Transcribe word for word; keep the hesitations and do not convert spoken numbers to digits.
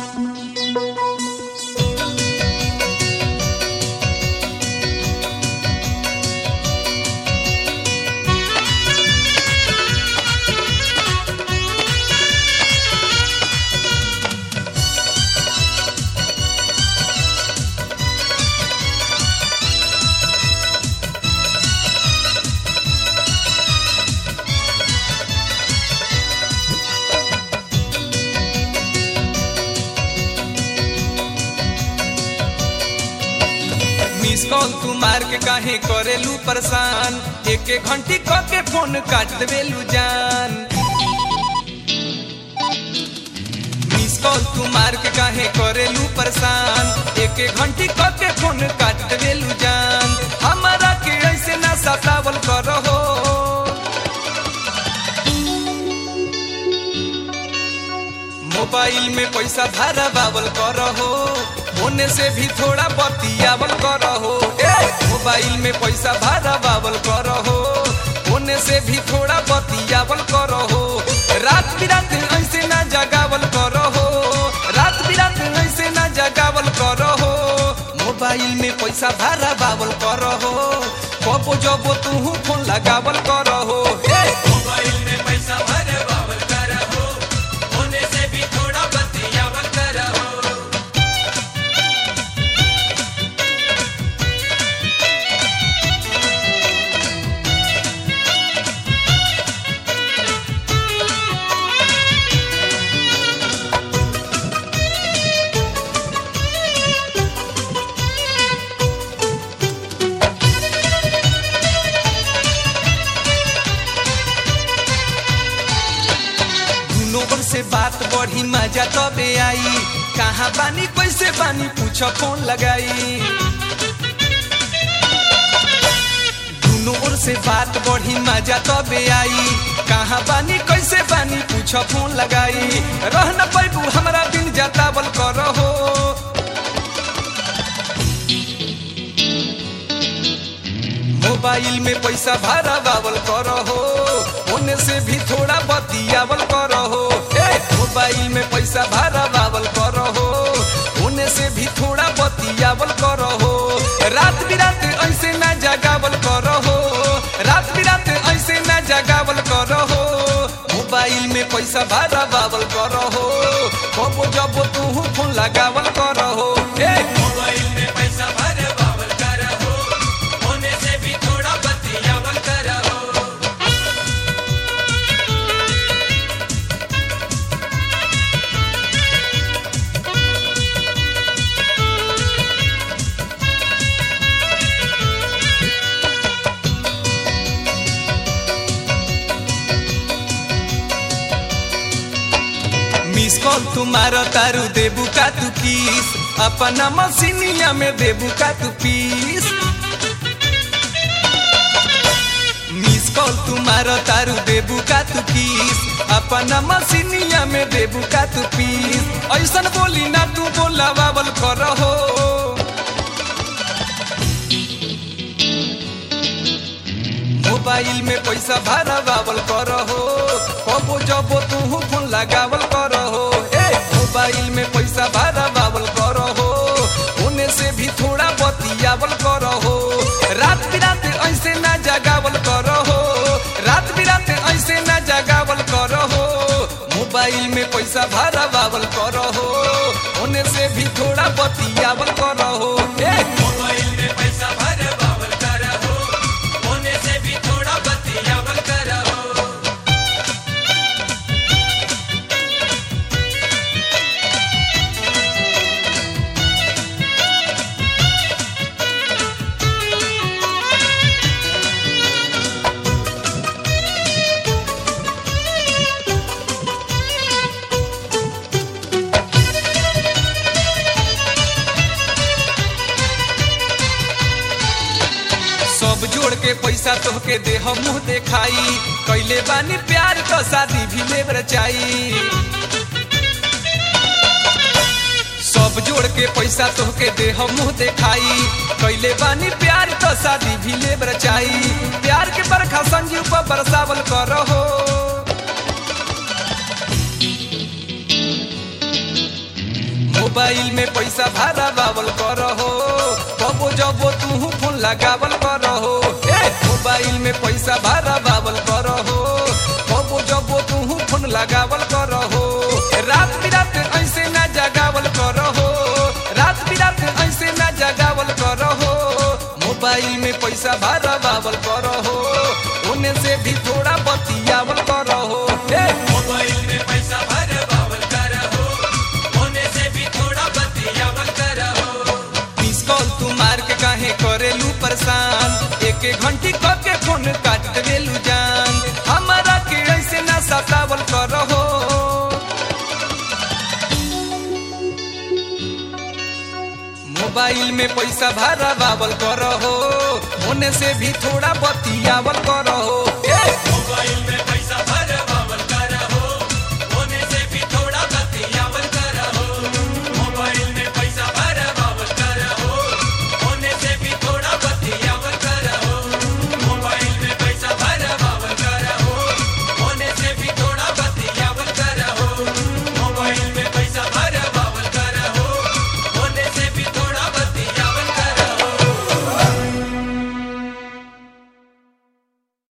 Miss call तू मार के काहे करेलू परेशान, एक एक घंटी क के फोन काट देवेलू जान। मिस कॉल तू मार के काहे करेलू परेशान, एक एक घंटी क के फोन काट देवेलू जान। हमारा के ऐसे ना सतावल करहो, मोबाइल में पैसा भरा बावल करहो, होने से भी थोड़ा बतियावल करहो। ए मोबाइल में पैसा भरा बावल करहो, होने से भी थोड़ा बतियावल करहो। रात बिरात ऐसे ना जगावल करहो, रात बिरात ऐसे ना जगावल करहो। मोबाइल में पैसा भरा बावल करहो, कबो जबो तू फोन लगावल करहो। ए मोबाइल में पैसा भरे बावल करहो, होने से भी थोड़ा बतियावल करहो। नोबर से बात बढ़ी मजा तबे आई, कहाँ बानी कैसे बानी पूछ फोन लगाई। दोनों ओर से बात बढ़ी मजा तबे आई, कहाँ बानी कैसे बानी पूछ फोन लगाई। रह न पैबू हमरा दिन जतावल करहो, मोबाइल में पैसा भरा बावल करहो, होने से भी थोड़ा बतियावल करहो। ए मोबाइल में पैसा भरा बावल करहो, होने से भी थोड़ा बतियावल करहो। रात बिरात ऐसे ना जगावल करहो, रात बिरात ऐसे ना जगावल करहो। मोबाइल में पैसा भरा बावल करहो, कबो जबो तू फोन लगावल करहो। ए मोबाइल में पैसा भरे बावल करहो, होने से भी थोड़ा बतियावल करहो। मिस कॉल तुम्हारा तारू देबू का तू किस, अपना मसीनिया में देबू का तू पीस। मिस कॉल तुम्हारा तारू देबू का तू किस, अपना मसीनिया में देबू का तू पीस। ऐसन बोली ना तू बोला बावल करहो, मोबाइल में पैसा भरा बावल करहो, कबो जबो तू फोन लगावल करहो। ए मोबाइल में पैसा भरा बावल करहो, होने से भी थोड़ा बतियावल करहो। रात बिरात ऐसे ना जगावल करहो, रात बिरात ऐसे ना जगावल करहो। मोबाइल में पैसा भरा बावल करहो, होने से भी थोड़ा बतियावल करहो। ए मोबाइल में पैसा भरे बावल करहो, होने से भी थोड़ा बतियावल करहो। सब जोड़ के पैसा तोहके दे हम मुँह देखाई, कैले बानी प्यार तो शादी भी लेब रचाई। सब जोड़ के पैसा तोहके दे हम मुँह देखाई, कैले बानी प्यार तो शादी भी लेब रचाई। प्यार के बरखा संजीव पर बरसावल करहो, मोबाइल में पैसा भरा बावल करहो कबो जबो तू फोन लगावल करहो ए मोबाइल में पैसा भरा बावल करहो कबो जबो तू फोन लगावल करहो रात बिरात ऐसे ना जगावल करहो रात बिरात ऐसे ना जगावल करहो मोबाइल में पैसा भरा बावल करहो ओने से भी थोड़ा बतियावल करहो ए मोबाइल में पैसा भर बावल करहो होने से भी थोड़ा बतियावल करहो मिस कॉल तू मार के काहे करेलू परेशान एक एक घंटी क के फोन काट देलू जान हमारा के ऐसे ना सतावल करहो मोबाइल में पैसा भरा बावल करहो होने से भी थोड़ा बतियावल करहो ए